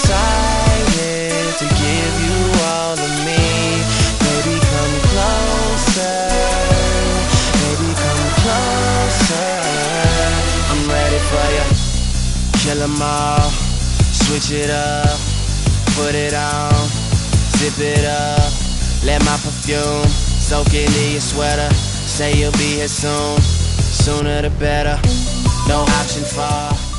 decided to give you all of me. Baby, come closer. Baby, come closer. I'm ready for you. Kill 'em all. Switch it up. Put it on. Zip it up. Let my perfume soak into your sweater. Say you'll be here soon. Sooner the better. No option for